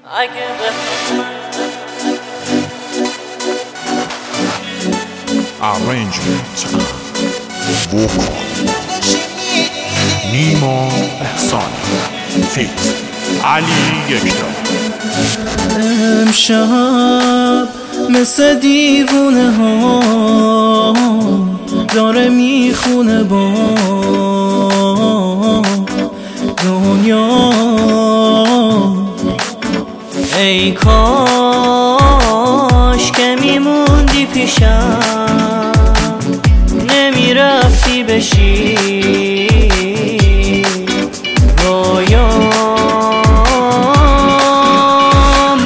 Arrangement vocal نیما احسانی فیت علی یکتا. امشب مثل دیوونه ها داره میخونه با دنیا. ای کاش که میموندی پیشم، نمیرفتی بشی رویام.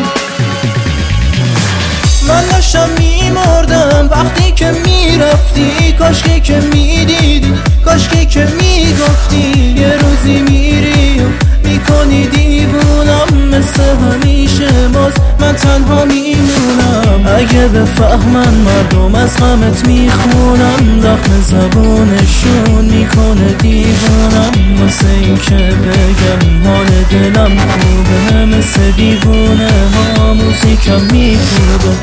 من داشتم میمردم وقتی که میرفتی، کاشکی که میدیدی، کاشکی که میگفتی یه روزی میری و میکنی دیوونم. مثل همیشه باز من تنها میمونم. اگه بفهمن مردم از غمت میخونم، زخم زبونشون میکنه دیوونم. واسه این که بگم حال دلم خوبه، مثل دیوونه ها موزیکم میکوبه.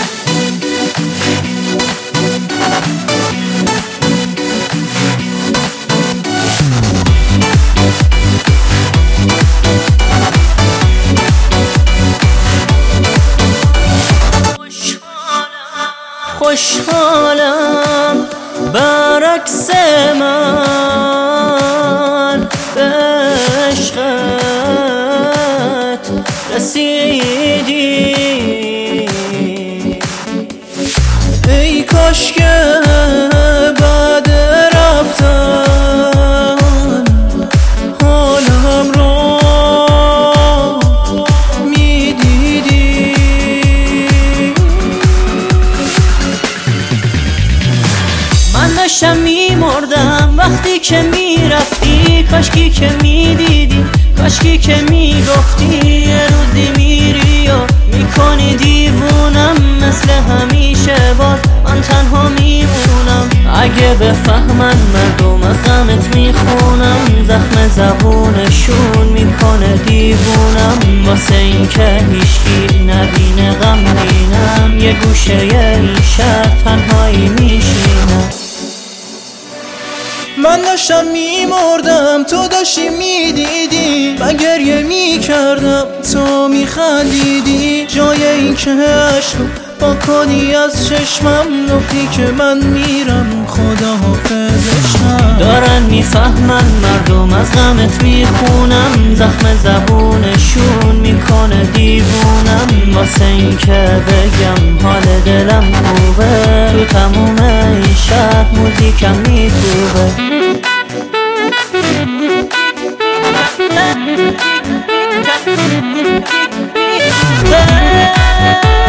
خوشحالم برعکس من به عشقت رسیدی. ای کاش که بعد رفتن حالم رو میدیدی. من داشتم میمردم وقتی که میرفتی، کاشکی که میدیدی، کاشکی که میگفتی یه روزی میری و میکنی دیوونم. مثل همیشه باز من تنها میمونم. اگه بفهمن مردم از غمت میخونم، زخم زبونشون میکنه دیوونم. واسه این که هیچکی نبینه غمگینم، یه گوشه این شهر تنهایی میشینم. من داشتم میمردم تو داشتی میدیدی، من گریه میکردم تو میخندیدی. جای این که عشقو با کنی از چشمم، گفتی که من میرم خدا حافظشم. دارن میفهمن مردم از غمت میخونم، زخم زبونشون میکنه دیوونم. واسه این که بگم حال دلم خوبه، تو تموم این شهر موزیکم میکوبه.